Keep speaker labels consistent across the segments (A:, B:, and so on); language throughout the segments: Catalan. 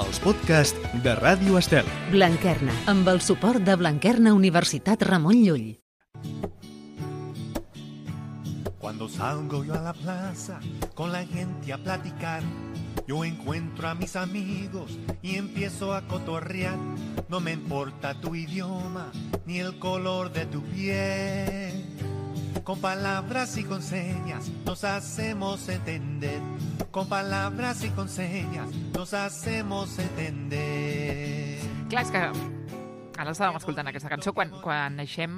A: els podcasts de Ràdio Estel.
B: Blanquerna, amb el suport de Blanquerna Universitat Ramon Llull.
C: Cuando salgo yo a la plaza con la gente a platicar, yo encuentro a mis amigos y empiezo a cotorrear. No me importa tu idioma ni el color de tu piel. Con palabras y con señas nos hacemos entender. Con palabras y con señas nos hacemos entender.
D: Clar, és que ara estàvem escoltant aquesta cançó. Quan naixem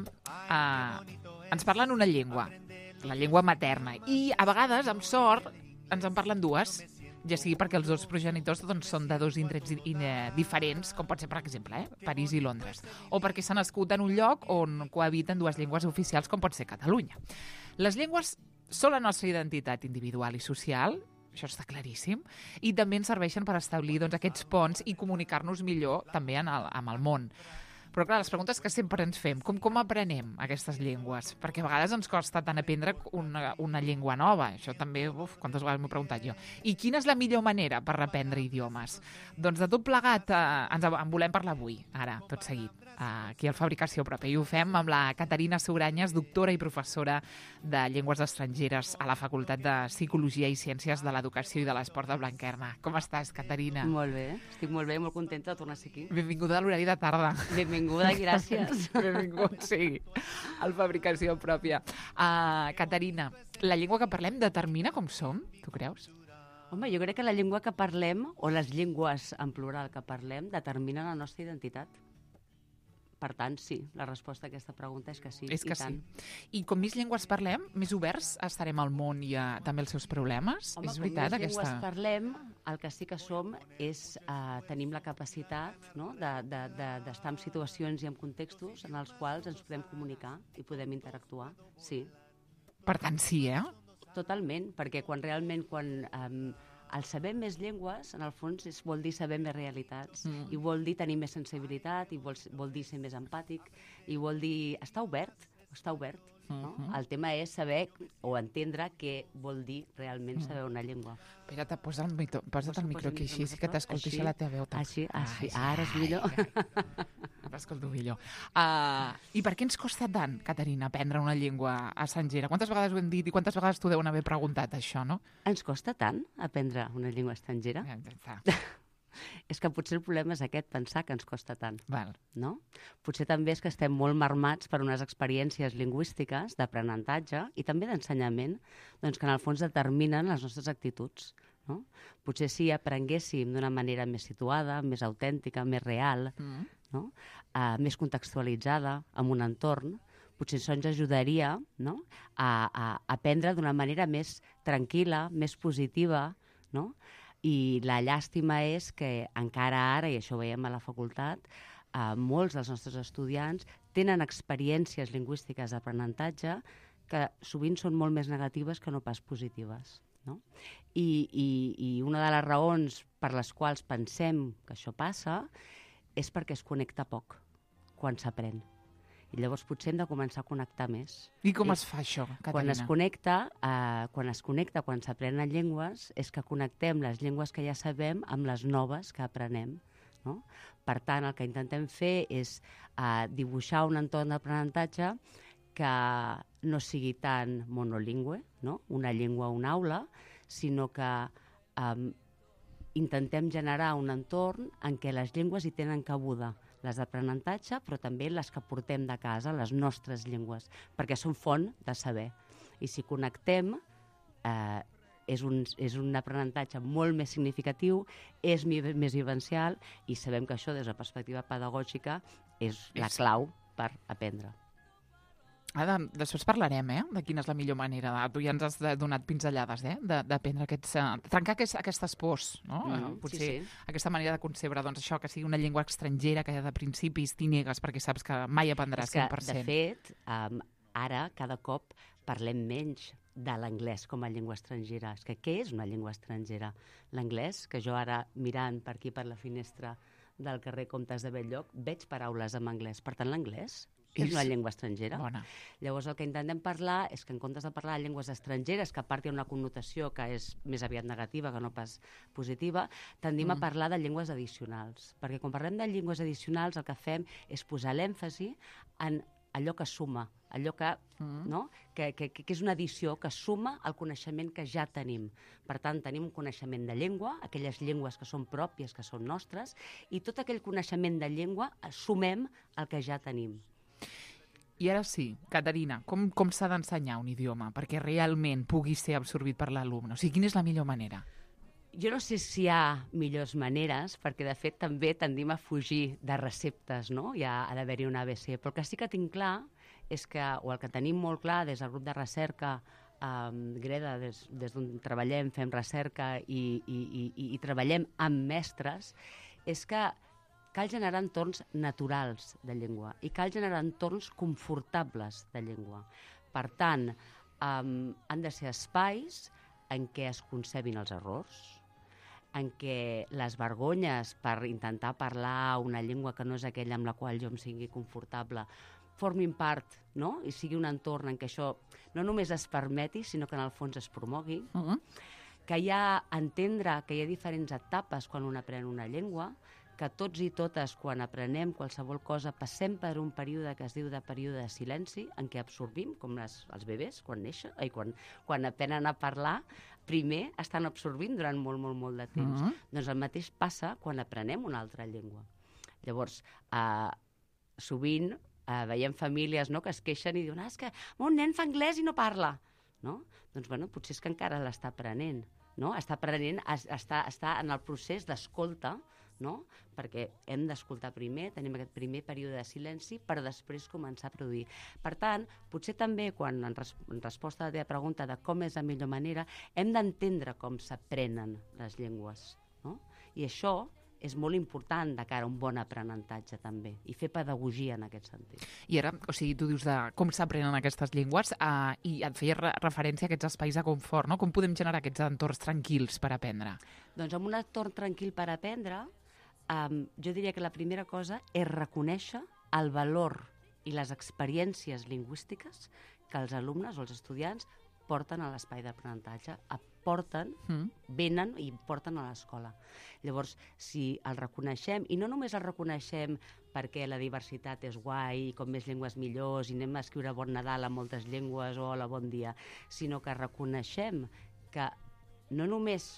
D: ens parlen una llengua, la llengua materna, i a vegades, amb sort, ens en parlen dues, ja sigui perquè els dos progenitors són de dos indrets diferents, com pot ser, per exemple, París i Londres, o perquè s'ha nascut en un lloc on cohabiten dues llengües oficials, com pot ser Catalunya. Les llengües són la nostra identitat individual i social, això està claríssim, i també ens serveixen per establir aquests ponts i comunicar-nos millor també amb el món. Però clar, les preguntes que sempre ens fem, com aprenem aquestes llengües? Perquè a vegades ens costa tant aprendre una llengua nova. Això també, quantes vegades m'ho he preguntat jo. I quina és la millor manera per aprendre idiomes? Doncs de tot plegat en volem parlar avui, ara, tot seguit, aquí al Fabricació Pròpia. I ho fem amb la Caterina Sugranyes, doctora i professora de Llengües Estrangeres a la Facultat de Psicologia i Ciències de l'Educació i de l'Esport de Blanquerna. Com estàs, Caterina?
E: Molt bé, estic molt bé, molt contenta de tornar a ser aquí.
D: Benvinguda a l'horari de tarda.
E: Benvinguda i gràcies.
D: Benvingut, sí, al Fabricació Pròpia. Caterina, la llengua que parlem determina com som, tu creus?
E: Home, jo crec que la llengua que parlem, o les llengües en plural que parlem, determinen la nostra identitat. Per tant, sí, la resposta a aquesta pregunta és que sí.
D: És que
E: i tant.
D: sí. I com més llengües parlem, més oberts estarem al món i també als seus problemes?
E: Home,
D: és veritat,
E: com més llengües parlem, el que sí que som és tenim la capacitat, no?, d'estar en situacions i en contextos en els quals ens podem comunicar i podem interactuar, sí.
D: Per tant, sí,
E: Totalment, perquè quan el saber més llengües, en el fons, vol dir saber més realitats, i vol dir tenir més sensibilitat, i vol dir ser més empàtic, i vol dir estar obert, no? El tema és saber o entendre què vol dir realment saber una llengua.
D: Espera't, posa't el micro aquí, així, sí que t'escolto a la teva veu.
E: Així, ara és millor.
D: T'escolto millor. I per què ens costa tant, Caterina, aprendre una llengua estrangera? Quantes vegades ho hem dit i quantes vegades t'ho deuen haver preguntat, això, no?
E: Ens costa tant aprendre una llengua estrangera? És que potser el problema és aquest, pensar que ens costa tant.
D: Val.
E: No? Potser també és que estem molt marmats per unes experiències lingüístiques d'aprenentatge i també d'ensenyament, doncs, que en el fons determinen les nostres actituds. No? Potser si aprenguéssim d'una manera més situada, més autèntica, més real, no? Més contextualitzada, amb un entorn, potser això ens ajudaria, no?, a aprendre d'una manera més tranquil·la, més positiva, no? I la llàstima és que encara ara, i això ho veiem a la facultat, molts dels nostres estudiants tenen experiències lingüístiques d'aprenentatge que sovint són molt més negatives que no pas positives. No? I una de les raons per les quals pensem que això passa és perquè es connecta poc quan s'aprèn. I llavors potser hem de començar a connectar més.
D: I com es fa això, Caterina?
E: Quan s'aprenen llengües, és que connectem les llengües que ja sabem amb les noves que aprenem. No? Per tant, el que intentem fer és dibuixar un entorn d'aprenentatge que no sigui tan monolingüe, no? Una llengua o una aula, sinó que intentem generar un entorn en què les llengües hi tenen cabuda, les d'aprenentatge, però també les que portem de casa, les nostres llengües, perquè són font de saber. I si connectem, és un aprenentatge molt més significatiu, és més vivencial, i sabem que això, des de perspectiva pedagògica, és la clau per aprendre.
D: Ara, després parlarem, de quina és la millor manera. Tu ja ens has donat pinzellades, d'aprendre trencar aquestes pors, no? Potser
E: sí.
D: Aquesta manera de concebre, doncs això, que sigui una llengua estrangera, que ja de principis t'hi negues perquè saps que mai aprendràs 100%.
E: És que, de fet, ara cada cop parlem menys de l'anglès com a llengua estrangera. És que què és una llengua estrangera? L'anglès, que jo ara mirant per aquí per la finestra del carrer Comtes de Bell-lloc, veig paraules en anglès. Per tant, l'anglès és una llengua estrangera.
D: Bona.
E: Llavors, el que intentem parlar és que en comptes de parlar de llengües estrangeres, que a part hi ha una connotació que és més aviat negativa que no pas positiva, tendim a parlar de llengües addicionals. Perquè quan parlem de llengües addicionals, el que fem és posar l'èmfasi en allò que suma, allò que, no? que és una addició que suma al coneixement que ja tenim. Per tant, tenim un coneixement de llengua, aquelles llengües que són pròpies, que són nostres, i tot aquell coneixement de llengua sumem el que ja tenim.
D: I ara sí, Caterina, com s'ha d'ensenyar un idioma perquè realment pugui ser absorbit per l'alumne? O sigui, quina és la millor manera?
E: Jo no sé si hi ha millors maneres, perquè de fet també tendim a fugir de receptes, no? Ha d'haver-hi un ABC, però el que sí que tinc clar és que, o el que tenim molt clar des del grup de recerca Greda, des d'on treballem, fem recerca i treballem amb mestres, és que cal generar entorns naturals de llengua i cal generar entorns confortables de llengua. Per tant, han de ser espais en què es concebin els errors, en què les vergonyes per intentar parlar una llengua que no és aquella amb la qual jo em sigui confortable formin part, no? I sigui un entorn en què això no només es permeti, sinó que en el fons es promogui, que hi ha entendre que hi ha diferents etapes quan un aprèn una llengua, que tots i totes, quan aprenem qualsevol cosa, passem per un període que es diu de període de silenci, en què absorbim, com els bebès, quan aprenen a parlar, primer estan absorbint durant molt de temps. Doncs el mateix passa quan aprenem una altra llengua. Llavors, sovint veiem famílies, no?, que es queixen i diuen és que un nen fa anglès i no parla. No? Doncs potser és que encara l'està aprenent. No? Està aprenent, està en el procés d'escolta, no? Perquè hem d'escoltar primer, tenim aquest primer període de silenci per després començar a produir. Per tant, potser també, quan en resposta a la teva pregunta de com és la millor manera, hem d'entendre com s'aprenen les llengües. No? I això és molt important de cara a un bon aprenentatge també, i fer pedagogia en aquest sentit.
D: I ara, o sigui, tu dius de com s'aprenen aquestes llengües i et feia referència a aquests espais de confort, no? Com podem generar aquests entorns tranquils per aprendre?
E: Doncs en un entorn tranquil per aprendre, jo diria que la primera cosa és reconèixer el valor i les experiències lingüístiques que els alumnes o els estudiants porten a l'espai d'aprenentatge, venen i porten a l'escola. Llavors, si el reconeixem, i no només el reconeixem perquè la diversitat és guai, i com més llengües millors, i anem a escriure Bon Nadal a moltes llengües o Hola, bon dia, sinó que reconeixem que no només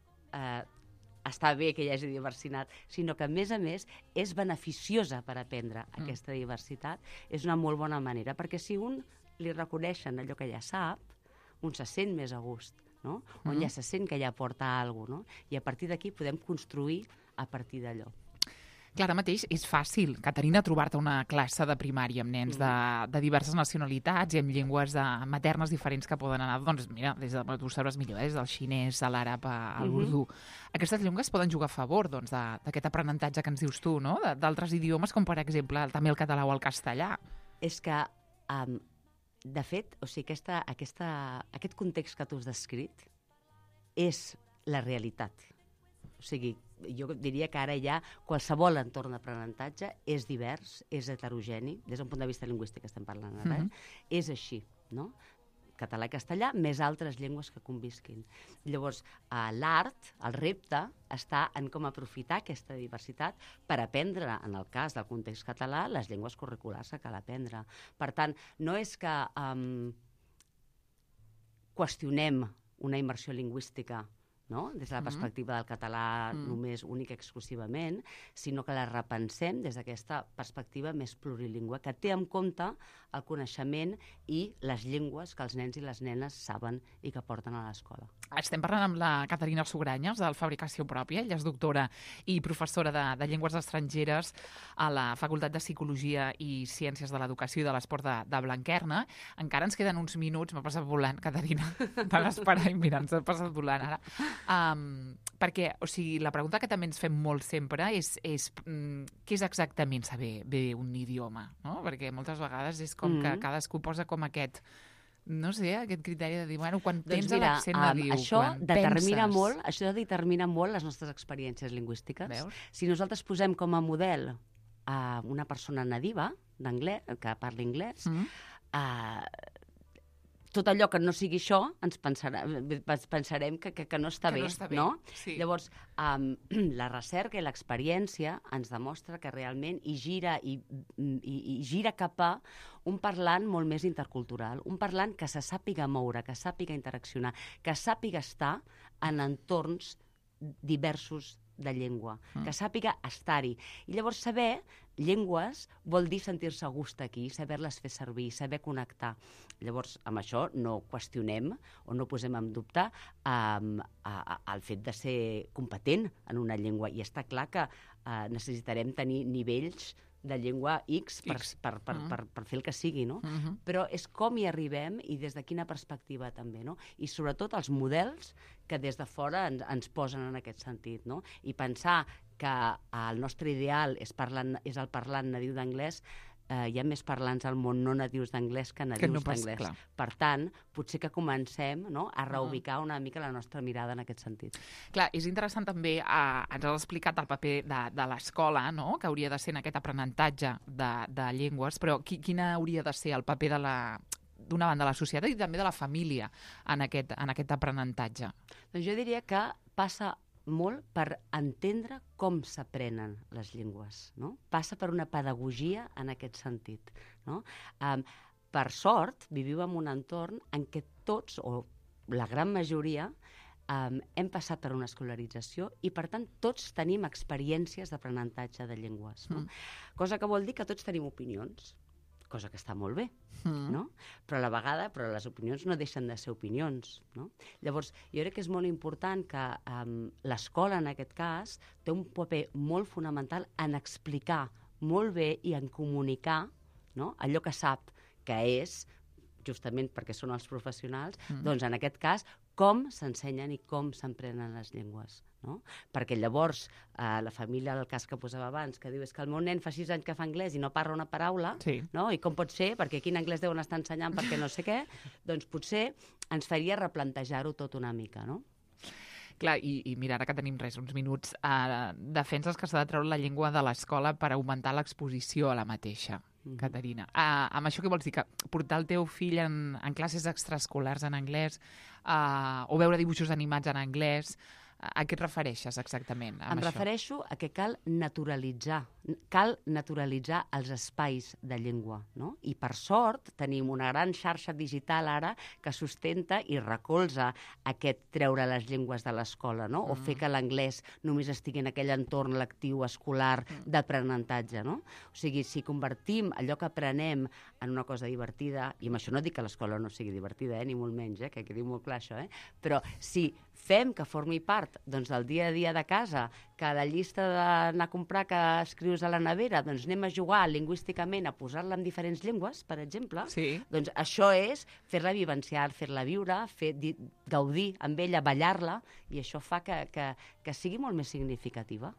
E: està bé que hi hagi diversitat, sinó que, a més, és beneficiosa per aprendre aquesta diversitat, és una molt bona manera, perquè si un li reconeixen allò que ja sap, un se sent més a gust, no? On ja se sent que ja porta alguna cosa, no? I a partir d'aquí podem construir a partir d'allò.
D: Clar, ara mateix és fàcil, Caterina, trobar-te una classe de primària amb nens de diverses nacionalitats i amb llengües maternes diferents que poden anar, doncs mira, tu sabràs millor, des del xinès a l'àrab al urdú. Aquestes llengües poden jugar a favor d'aquest aprenentatge que ens dius tu, no? D'altres idiomes, com per exemple també el català o el castellà.
E: És que, de fet, o sigui, aquest context que tu has descrit és la realitat. O sigui, jo diria que ara ja qualsevol entorn d'aprenentatge és divers, és heterogeni, des d'un punt de vista lingüístic estem parlant ara, és així, no? Català i castellà, més altres llengües que convisquin. Llavors, l'art, el repte, està en com aprofitar aquesta diversitat per aprendre, en el cas del context català, les llengües curriculars que cal aprendre. Per tant, no és que qüestionem una immersió lingüística, no? Des de la perspectiva del català només únic exclusivament, sinó que la repensem des d'aquesta perspectiva més plurilingüe, que té en compte el coneixement i les llengües que els nens i les nenes saben i que porten a l'escola.
D: Estem parlant amb la Caterina Sugranyes, del Fabricació Pròpia. Ella és doctora i professora de llengües estrangeres a la Facultat de Psicologia i Ciències de l'Educació i de l'Esport de Blanquerna. Encara ens queden uns minuts, m'ha passat volant, Caterina, per esperar i mira, ens ha passat volant ara. Perquè, o sigui, la pregunta que també ens fem molt sempre és què és exactament saber bé un idioma, no? Perquè moltes vegades és com que cadascú posa com aquest, no sé, aquest criteri de dir, bueno, quan tens l'accent nadiu, quan penses...
E: Això determina molt les nostres experiències lingüístiques.
D: Veus?
E: Si nosaltres posem com a model una persona nadiva d'anglès, que parla anglès, tot allò que no sigui això, pensarem que no està bé, no?
D: Sí.
E: Llavors, la recerca i l'experiència ens demostra que realment hi gira cap a un parlant molt més intercultural, un parlant que se sàpiga moure, que sàpiga interaccionar, que sàpiga estar en entorns diversos de llengua, que sàpiga estar-hi. I llavors saber llengües vol dir sentir-se a gust aquí, saber-les fer servir, saber connectar. Llavors, amb això no qüestionem o no posem en dubte el fet de ser competent en una llengua. I està clar que necessitarem tenir nivells de llengua X per fer el que sigui, no? Però és com hi arribem i des de quina perspectiva també, no? I sobretot els models que des de fora ens posen en aquest sentit, no? I pensar que el nostre ideal és el parlant nadiu d'anglès, hi ha més parlants al món no nadius d'anglès que nadius d'anglès. Per tant, potser que comencem a reubicar una mica la nostra mirada en aquest sentit.
D: Clar, és interessant també, ens has explicat el paper de l'escola, no?, que hauria de ser en aquest aprenentatge de llengües, però quin hauria de ser el paper d'una banda de la societat i també de la família en aquest aprenentatge?
E: Doncs jo diria que passa molt per entendre com s'aprenen les llengües, no? Passa per una pedagogia en aquest sentit, no? Per sort, vivim en un entorn en què tots, o la gran majoria, hem passat per una escolarització i, per tant, tots tenim experiències d'aprenentatge de llengües, no? Cosa que vol dir que tots tenim opinions, cosa que està molt bé, no? Però a la vegada, les opinions no deixen de ser opinions, no? Llavors, jo crec que és molt important que l'escola, en aquest cas, té un paper molt fonamental en explicar molt bé i en comunicar, no?, allò que sap, que és, justament perquè són els professionals, doncs en aquest cas, com s'ensenyen i com s'emprenen les llengües, no? Perquè llavors la família, el cas que posava abans, que diu és que el meu nen fa 6 anys que fa anglès i no parla una paraula, no? I com pot ser? Perquè quin anglès deuen estar ensenyant perquè no sé què, doncs potser ens faria replantejar-ho tot una mica, no?
D: Clar, i mira, ara que tenim uns minuts, defenses que s'ha de treure la llengua de l'escola per augmentar l'exposició a la mateixa, Caterina. Amb això què vols dir? Que portar el teu fill en classes extraescolars en anglès o veure dibuixos animats en anglès, a què et refereixes exactament amb
E: això? Em refereixo a que cal naturalitzar els espais de llengua, no? I per sort tenim una gran xarxa digital ara que sustenta i recolza aquest treure les llengües de l'escola, no? O fer que l'anglès només estigui en aquell entorn lectiu escolar d'aprenentatge, no? O sigui, si convertim allò que aprenem en una cosa divertida, i amb això no dic que l'escola no sigui divertida, ni molt menys, que quedi molt clar això, però si fem que formi part del dia a dia de casa, que la llista d'anar a comprar que escrius a la nevera, doncs anem a jugar lingüísticament a posar-la en diferents llengües, per exemple, doncs això és fer-la vivenciar, fer-la viure, gaudir amb ella, ballar-la, i això fa que sigui molt més significativa.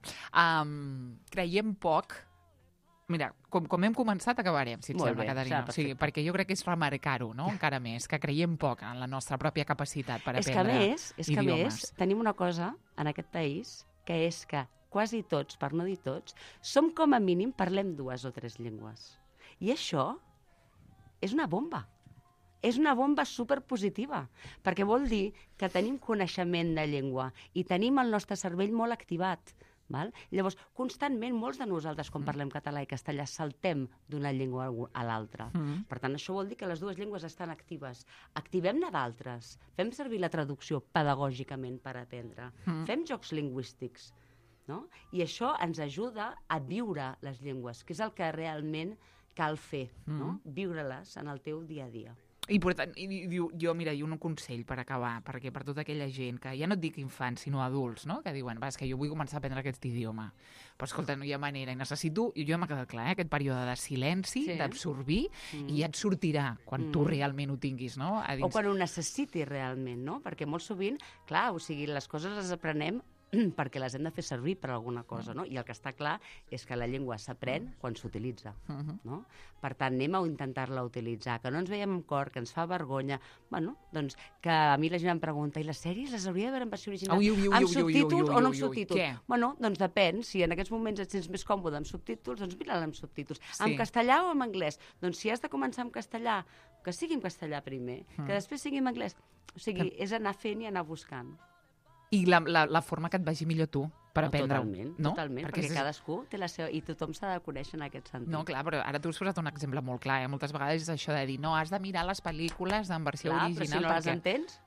D: Creiem poc. Mira, com hem començat, acabarem, si et sembla, Caterina. Perquè jo crec que és remarcar-ho, no?, encara més, que creiem poc en la nostra pròpia capacitat per aprendre idiomes.
E: És que a més, tenim una cosa en aquest país, que és que quasi tots, per no dir tots, som com a mínim parlem 2 o 3 llengües. I això és una bomba. És una bomba superpositiva, perquè vol dir que tenim coneixement de llengua i tenim el nostre cervell molt activat. Llavors, constantment, molts de nosaltres, quan parlem català i castellà, saltem d'una llengua a l'altra. Per tant, això vol dir que les 2 llengües estan actives. Activem-ne d'altres. Fem servir la traducció pedagògicament per aprendre. Fem jocs lingüístics. I això ens ajuda a viure les llengües, que és el que realment cal fer, viure-les en el teu dia a dia.
D: I mira, un consell per acabar, perquè per tota aquella gent que, ja no et dic infants, sinó adults, no?, que diuen, és que jo vull començar a aprendre aquest idioma, però escolta, no hi ha manera, i necessito, i jo m'ha quedat clar, aquest període de silenci, d'absorbir, i ja et sortirà quan tu realment ho tinguis, no?, a dins.
E: O quan ho necessitis realment, no?, perquè molt sovint, clar, o sigui, les coses les aprenem perquè les hem de fer servir per alguna cosa, no? I el que està clar és que la llengua s'aprèn quan s'utilitza, no? Per tant, anem a intentar-la utilitzar, que no ens veiem amb cor, que ens fa vergonya. Bueno, doncs, que a mi la gent em pregunta, i les sèries les hauria de veure en versió original? Amb subtítols o no amb subtítols?
D: Què?
E: Bueno, doncs depèn. Si en aquests moments et sents més còmode amb subtítols, doncs mira-la amb subtítols. En castellà o en anglès? Doncs si has de començar en castellà, que sigui en castellà primer, que després sigui en anglès. O sigui, és anar fent i anar buscant.
D: I la forma que et vagi millor tu per aprendre-ho.
E: Totalment, perquè cadascú té la seva... I tothom s'ha de conèixer en aquest sentit.
D: No, clar, però ara tu has posat un exemple molt clar. Moltes vegades és això de dir, no, has de mirar les pel·lícules en versió original.
E: Però si no les entens...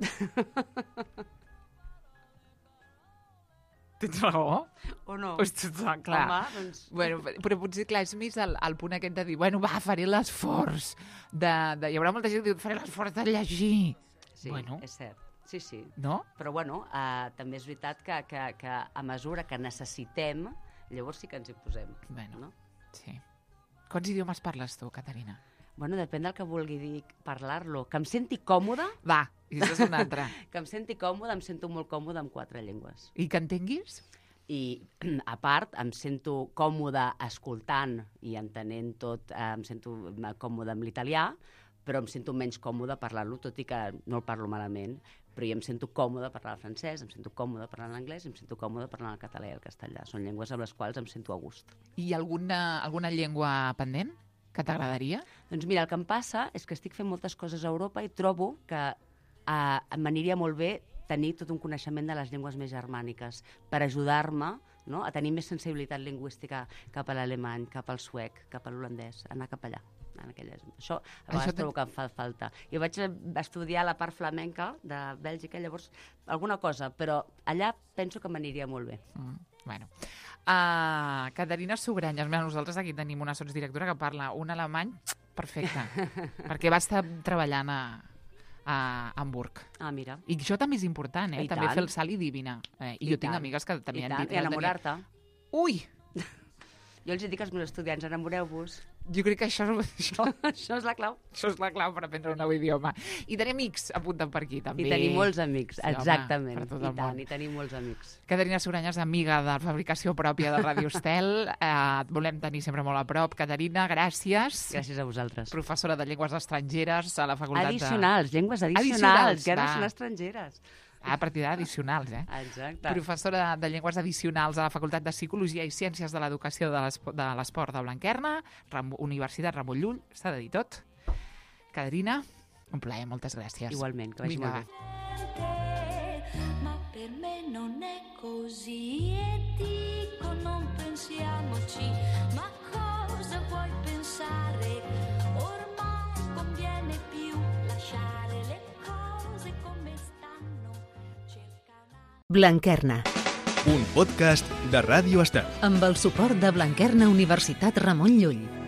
D: Tens raó?
E: O no?
D: Clar.
E: Home, doncs...
D: Bueno, però potser, clar, és més el punt aquest de dir, bueno, va, faré l'esforç de... Hi haurà molta gent que diu, faré l'esforç de llegir.
E: Sí, és cert. Sí.
D: No?
E: Però, bueno, també és veritat que a mesura que necessitem, llavors sí que ens hi posem.
D: Bueno,
E: no?
D: Sí. Quants idiomes parles tu, Caterina?
E: Bueno, depèn del que vulgui dir parlar-lo. Que em senti còmoda...
D: Va, i això és una altra.
E: Que em senti còmoda, em sento molt còmoda amb 4 llengües.
D: I que entenguis?
E: I, a part, em sento còmoda escoltant i entenent tot, em sento còmoda amb l'italià, però em sento menys còmoda parlant-lo, tot i que no el parlo malament, però jo em sento còmoda parlant el francès, em sento còmoda parlant l'anglès, em sento còmoda parlant el català i el castellà. Són llengües amb les quals em sento a gust.
D: I alguna llengua pendent que t'agradaria?
E: Doncs mira, el que em passa és que estic fent moltes coses a Europa i trobo que m'aniria molt bé tenir tot un coneixement de les llengües més germàniques per ajudar-me, no?, a tenir més sensibilitat lingüística cap a l'alemany, cap al suec, cap a l'holandès, anar cap allà. Això a vegades trobo que em fa falta. Jo vaig estudiar la part flamenca de Bèlgica, llavors alguna cosa, però allà penso que m'aniria molt bé.
D: Bueno. Caterina Sugranyes, nosaltres aquí tenim una sotsdirectora que parla un alemany perfecte, perquè va estar treballant a Hamburg.
E: Ah, mira.
D: I això també és important, també fer el salt i divina. I jo tinc amigues que també han dit...
E: I enamorar-te.
D: Ui!
E: Jo els dic als meus estudiants, enamoreu-vos.
D: Jo crec que això
E: és la clau.
D: Això és la clau per aprendre un nou idioma. I tenir amics apunten per aquí, també.
E: I tenir molts amics, exactament.
D: I
E: tenir molts amics.
D: Caterina Sugranyes, amiga de fabricació pròpia de Ràdio Estel. Et volem tenir sempre molt a prop. Caterina, gràcies.
E: Gràcies a vosaltres.
D: Professora de llengües estrangeres a la facultat
E: Addicionals, llengües addicionals, que ara són estrangeres.
D: A partir d'addicionals,
E: Exacte.
D: Professora de llengües addicionals a la Facultat de Psicologia i Ciències de l'Educació de l'Esport de Blanquerna, Universitat Ramon Llull, s'ha de dir tot. Caterina, un plaer, moltes gràcies.
E: Igualment, que vagi molt bé.
F: Ma per me non è così e dico non pensiamoci, ma cosa vuoi pensare? Ormai conviene più lasciare le cose come stanno.
B: Blanquerna.
A: Un podcast de Ràdio Estel.
B: Amb el suport de Blanquerna Universitat Ramon Llull.